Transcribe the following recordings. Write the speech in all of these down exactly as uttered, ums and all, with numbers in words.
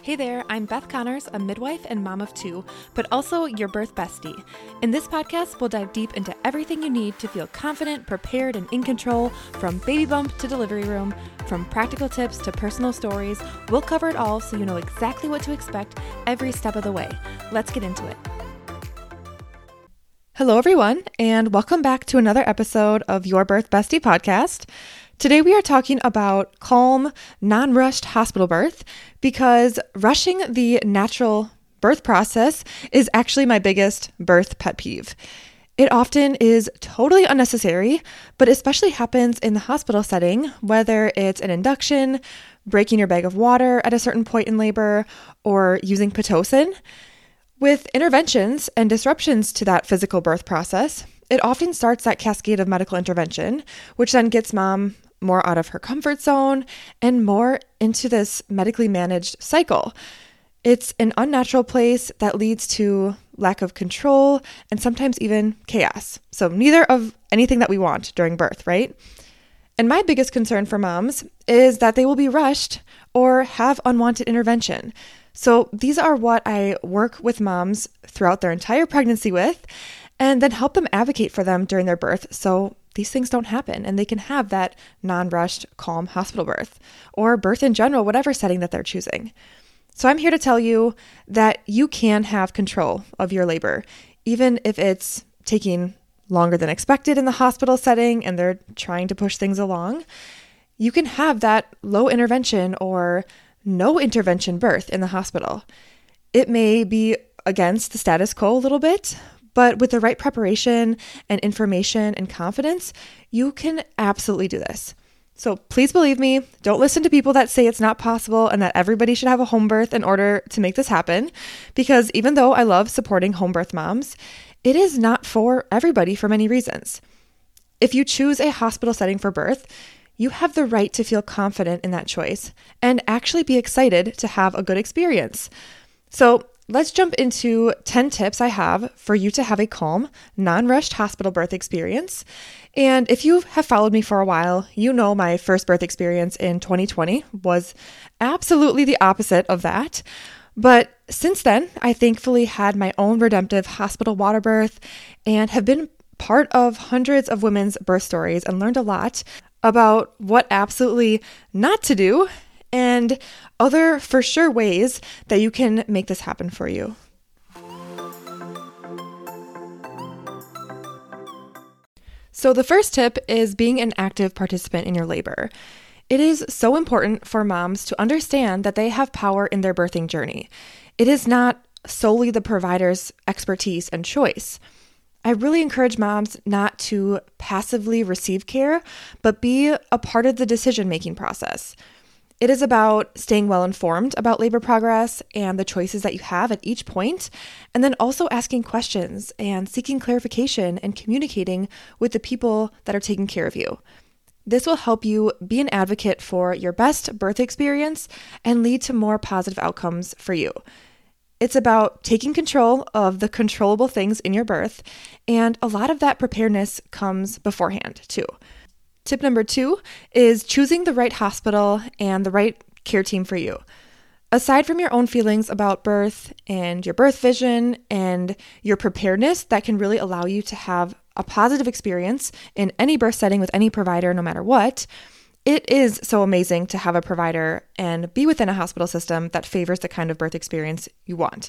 Hey there, I'm Beth Connors, a midwife and mom of two, but also your birth bestie. In this podcast, we'll dive deep into everything you need to feel confident, prepared, and in control, from baby bump to delivery room, from practical tips to personal stories. We'll cover it all so you know exactly what to expect every step of the way. Let's get into it. Hello, everyone, and welcome back to another episode of Your Birth Bestie podcast. Today we are talking about calm, non-rushed hospital birth because rushing the natural birth process is actually my biggest birth pet peeve. It often is totally unnecessary, but especially happens in the hospital setting, whether it's an induction, breaking your bag of water at a certain point in labor, or using Pitocin. With interventions and disruptions to that physical birth process, it often starts that cascade of medical intervention, which then gets mom more out of her comfort zone and more into this medically managed cycle. It's an unnatural place that leads to lack of control and sometimes even chaos. So neither of anything that we want during birth, right? And my biggest concern for moms is that they will be rushed or have unwanted intervention. So these are what I work with moms throughout their entire pregnancy with, and then help them advocate for them during their birth so these things don't happen and they can have that non-rushed, calm hospital birth or birth in general, whatever setting that they're choosing. So I'm here to tell you that you can have control of your labor, even if it's taking longer than expected in the hospital setting and they're trying to push things along. You can have that low intervention or no intervention birth in the hospital. It may be against the status quo a little bit, but with the right preparation and information and confidence, you can absolutely do this. So please believe me, don't listen to people that say it's not possible and that everybody should have a home birth in order to make this happen, because even though I love supporting home birth moms, it is not for everybody for many reasons. If you choose a hospital setting for birth, you have the right to feel confident in that choice and actually be excited to have a good experience. So let's jump into ten tips I have for you to have a calm, non-rushed hospital birth experience. And if you have followed me for a while, you know my first birth experience in twenty twenty was absolutely the opposite of that. But since then, I thankfully had my own redemptive hospital water birth and have been part of hundreds of women's birth stories and learned a lot about what absolutely not to do and other for sure ways that you can make this happen for you. So the first tip is being an active participant in your labor. It is so important for moms to understand that they have power in their birthing journey. It is not solely the provider's expertise and choice. I really encourage moms not to passively receive care, but be a part of the decision-making process. It is about staying well informed about labor progress and the choices that you have at each point, and then also asking questions and seeking clarification and communicating with the people that are taking care of you. This will help you be an advocate for your best birth experience and lead to more positive outcomes for you. It's about taking control of the controllable things in your birth, and a lot of that preparedness comes beforehand too. Tip number two is choosing the right hospital and the right care team for you. Aside from your own feelings about birth and your birth vision and your preparedness that can really allow you to have a positive experience in any birth setting with any provider, no matter what, it is so amazing to have a provider and be within a hospital system that favors the kind of birth experience you want.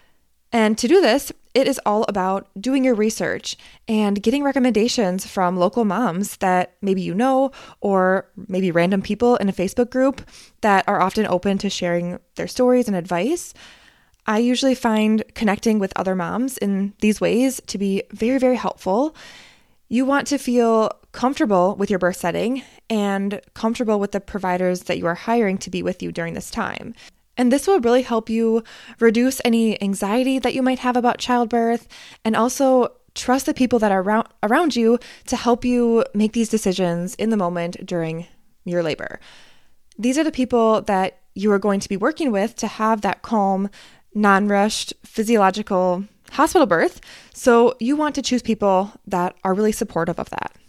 And to do this, it is all about doing your research and getting recommendations from local moms that maybe you know, or maybe random people in a Facebook group that are often open to sharing their stories and advice. I usually find connecting with other moms in these ways to be very, very helpful. You want to feel comfortable with your birth setting and comfortable with the providers that you are hiring to be with you during this time. And this will really help you reduce any anxiety that you might have about childbirth, and also trust the people that are around, around you to help you make these decisions in the moment during your labor. These are the people that you are going to be working with to have that calm, non-rushed, physiological hospital birth. So you want to choose people that are really supportive of that.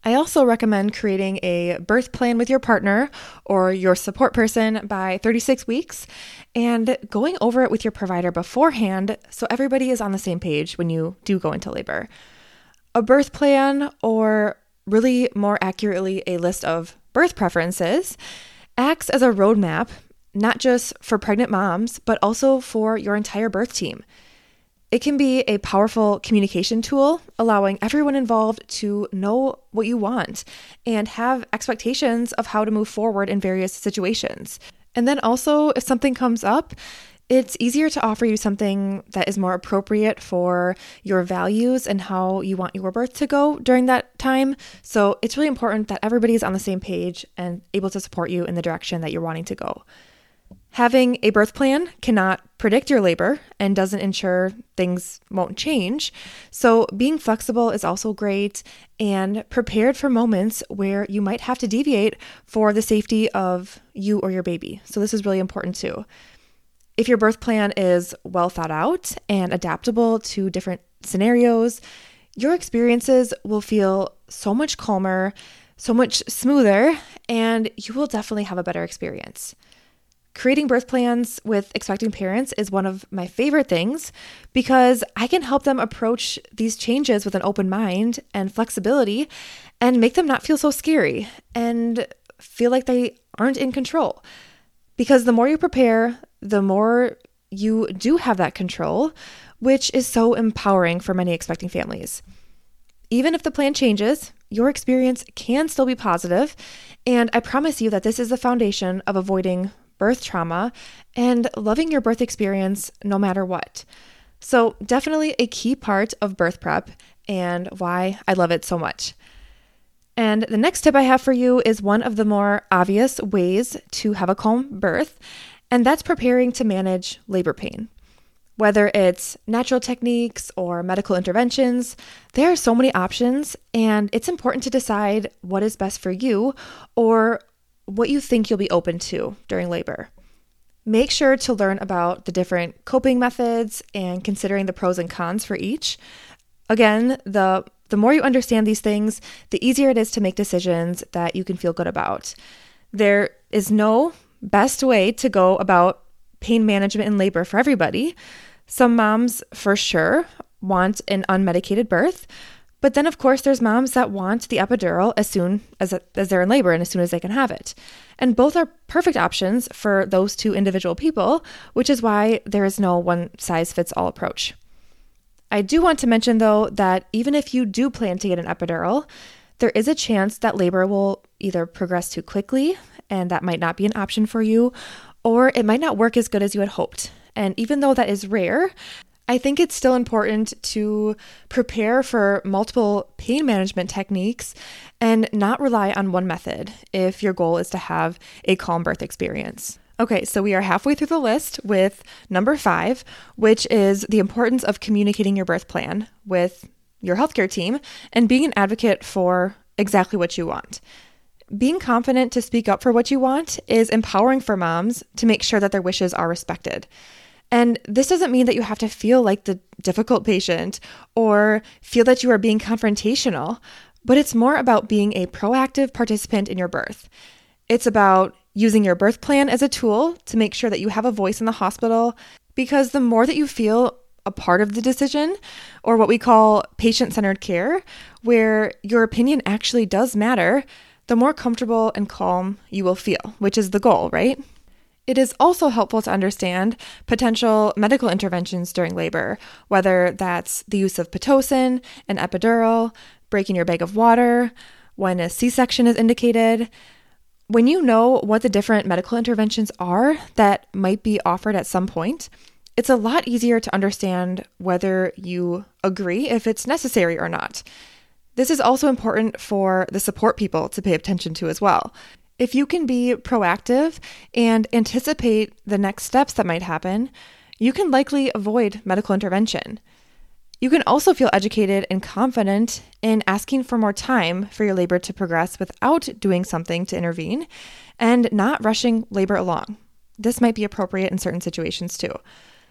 I also recommend creating a birth plan with your partner or your support person by thirty-six weeks and going over it with your provider beforehand so everybody is on the same page when you do go into labor. A birth plan, or really more accurately, a list of birth preferences, acts as a roadmap, not just for pregnant moms, but also for your entire birth team. It can be a powerful communication tool, allowing everyone involved to know what you want and have expectations of how to move forward in various situations. And then also, if something comes up, it's easier to offer you something that is more appropriate for your values and how you want your birth to go during that time. So it's really important that everybody's on the same page and able to support you in the direction that you're wanting to go. Having a birth plan cannot predict your labor and doesn't ensure things won't change. So being flexible is also great and prepared for moments where you might have to deviate for the safety of you or your baby. So this is really important too. If your birth plan is well thought out and adaptable to different scenarios, your experiences will feel so much calmer, so much smoother, and you will definitely have a better experience. Creating birth plans with expecting parents is one of my favorite things because I can help them approach these changes with an open mind and flexibility and make them not feel so scary and feel like they aren't in control. Because the more you prepare, the more you do have that control, which is so empowering for many expecting families. Even if the plan changes, your experience can still be positive, and I promise you that this is the foundation of avoiding birth trauma and loving your birth experience no matter what. So definitely a key part of birth prep and why I love it so much. And the next tip I have for you is one of the more obvious ways to have a calm birth, and that's preparing to manage labor pain. Whether it's natural techniques or medical interventions, there are so many options, and it's important to decide what is best for you or what you think you'll be open to during labor. Make sure to learn about the different coping methods and considering the pros and cons for each. Again, the The more you understand these things, the easier it is to make decisions that you can feel good about. There is no best way to go about pain management in labor for everybody. Some moms, for sure, want an unmedicated birth, but then of course there's moms that want the epidural as soon as, as they're in labor and as soon as they can have it. And both are perfect options for those two individual people, which is why there is no one-size-fits-all approach. I do want to mention, though, that even if you do plan to get an epidural, there is a chance that labor will either progress too quickly, and that might not be an option for you, or it might not work as good as you had hoped. And even though that is rare, I think it's still important to prepare for multiple pain management techniques and not rely on one method if your goal is to have a calm birth experience. Okay, so we are halfway through the list with number five, which is the importance of communicating your birth plan with your healthcare team and being an advocate for exactly what you want. Being confident to speak up for what you want is empowering for moms to make sure that their wishes are respected. And this doesn't mean that you have to feel like the difficult patient or feel that you are being confrontational, but it's more about being a proactive participant in your birth. It's about using your birth plan as a tool to make sure that you have a voice in the hospital, because the more that you feel a part of the decision, or what we call patient-centered care, where your opinion actually does matter, the more comfortable and calm you will feel, which is the goal, right? It is also helpful to understand potential medical interventions during labor, whether that's the use of Pitocin, an epidural, breaking your bag of water, when a C-section is indicated. When you know what the different medical interventions are that might be offered at some point, it's a lot easier to understand whether you agree if it's necessary or not. This is also important for the support people to pay attention to as well. If you can be proactive and anticipate the next steps that might happen, you can likely avoid medical intervention. You can also feel educated and confident in asking for more time for your labor to progress without doing something to intervene and not rushing labor along. This might be appropriate in certain situations too.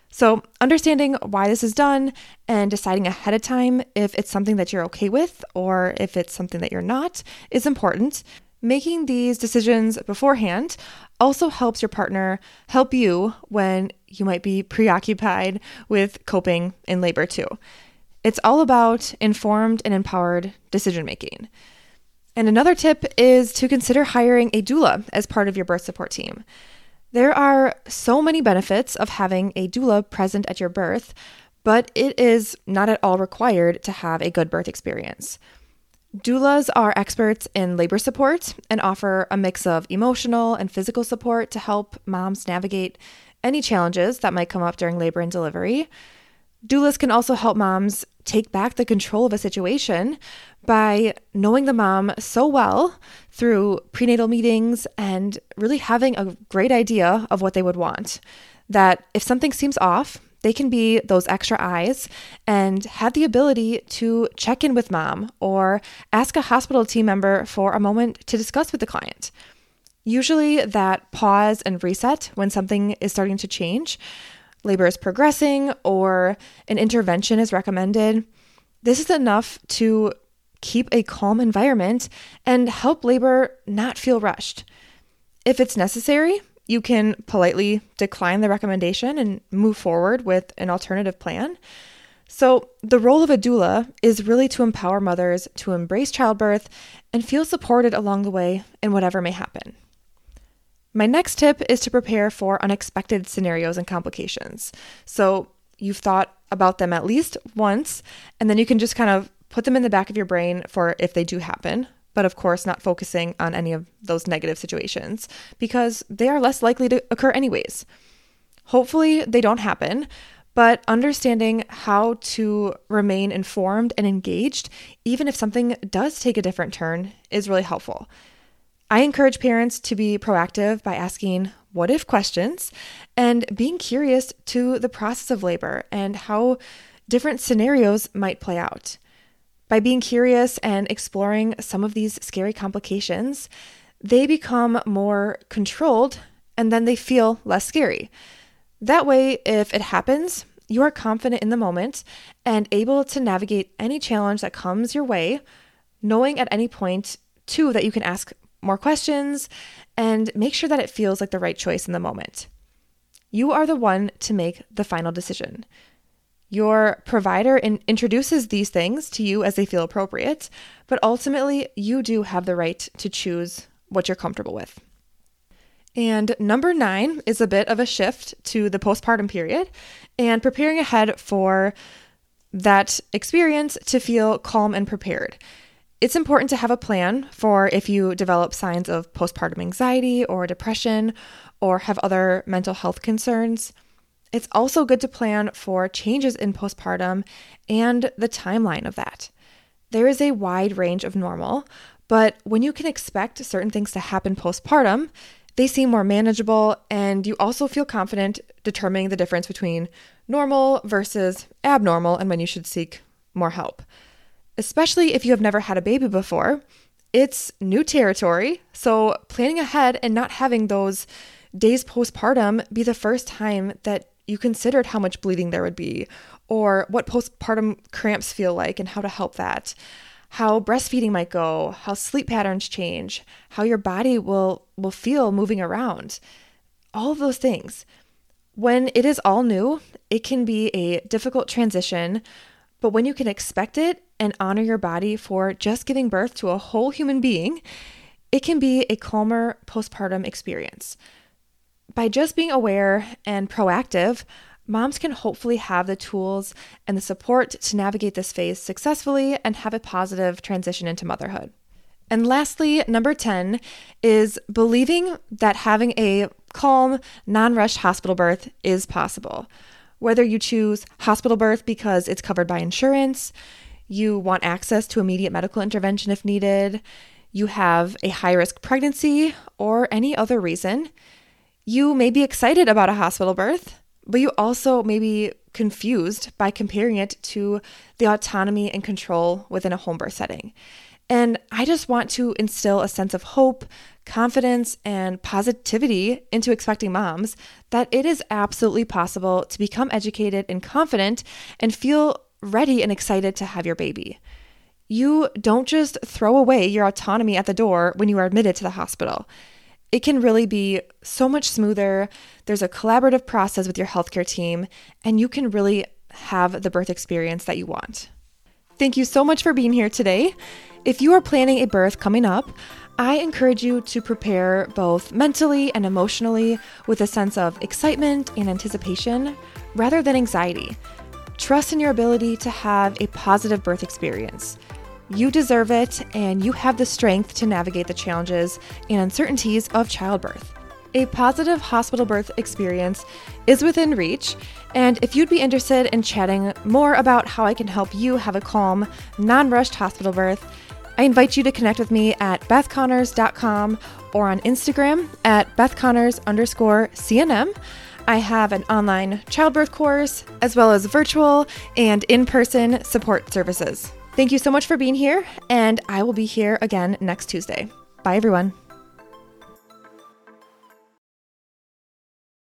So understanding why this is done and deciding ahead of time if it's something that you're okay with or if it's something that you're not is important. Making these decisions beforehand also helps your partner help you when you might be preoccupied with coping in labor too. It's all about informed and empowered decision making. And another tip is to consider hiring a doula as part of your birth support team. There are so many benefits of having a doula present at your birth, but it is not at all required to have a good birth experience. Doulas are experts in labor support and offer a mix of emotional and physical support to help moms navigate any challenges that might come up during labor and delivery. Doulas can also help moms take back the control of a situation by knowing the mom so well through prenatal meetings and really having a great idea of what they would want, that if something seems off, they can be those extra eyes and have the ability to check in with mom or ask a hospital team member for a moment to discuss with the client. Usually that pause and reset when something is starting to change, labor is progressing, or an intervention is recommended, this is enough to keep a calm environment and help labor not feel rushed. If it's necessary, you can politely decline the recommendation and move forward with an alternative plan. So the role of a doula is really to empower mothers to embrace childbirth and feel supported along the way in whatever may happen. My next tip is to prepare for unexpected scenarios and complications. So you've thought about them at least once, and then you can just kind of put them in the back of your brain for if they do happen. But of course, not focusing on any of those negative situations because they are less likely to occur anyways. Hopefully they don't happen, but understanding how to remain informed and engaged, even if something does take a different turn, is really helpful. I encourage parents to be proactive by asking what if questions and being curious to the process of labor and how different scenarios might play out. By being curious and exploring some of these scary complications, they become more controlled and then they feel less scary. That way, if it happens, you are confident in the moment and able to navigate any challenge that comes your way, knowing at any point, too, that you can ask more questions and make sure that it feels like the right choice in the moment. You are the one to make the final decision. Your provider in- introduces these things to you as they feel appropriate, but ultimately you do have the right to choose what you're comfortable with. And number nine is a bit of a shift to the postpartum period and preparing ahead for that experience to feel calm and prepared. It's important to have a plan for if you develop signs of postpartum anxiety or depression or have other mental health concerns. It's also good to plan for changes in postpartum and the timeline of that. There is a wide range of normal, but when you can expect certain things to happen postpartum, they seem more manageable and you also feel confident determining the difference between normal versus abnormal and when you should seek more help. Especially if you have never had a baby before, it's new territory, so planning ahead and not having those days postpartum be the first time that you considered how much bleeding there would be, or what postpartum cramps feel like and how to help that, how breastfeeding might go, how sleep patterns change, how your body will, will feel moving around, all of those things. When it is all new, it can be a difficult transition, but when you can expect it and honor your body for just giving birth to a whole human being, it can be a calmer postpartum experience. By just being aware and proactive, moms can hopefully have the tools and the support to navigate this phase successfully and have a positive transition into motherhood. And lastly, number ten is believing that having a calm, non-rushed hospital birth is possible. Whether you choose hospital birth because it's covered by insurance, you want access to immediate medical intervention if needed, you have a high-risk pregnancy, or any other reason, you may be excited about a hospital birth, but you also may be confused by comparing it to the autonomy and control within a home birth setting. And I just want to instill a sense of hope, confidence and positivity into expecting moms that it is absolutely possible to become educated and confident and feel ready and excited to have your baby. You don't just throw away your autonomy at the door when you are admitted to the hospital. It can really be so much smoother. There's a collaborative process with your healthcare team, and you can really have the birth experience that you want. Thank you so much for being here today. If you are planning a birth coming up, I encourage you to prepare both mentally and emotionally with a sense of excitement and anticipation rather than anxiety. Trust in your ability to have a positive birth experience. You deserve it, and you have the strength to navigate the challenges and uncertainties of childbirth. A positive hospital birth experience is within reach, and if you'd be interested in chatting more about how I can help you have a calm, non-rushed hospital birth, I invite you to connect with me at beth connors dot com or on Instagram at bethconnors underscore CNM. I have an online childbirth course, as well as virtual and in-person support services. Thank you so much for being here, and I will be here again next Tuesday. Bye, everyone.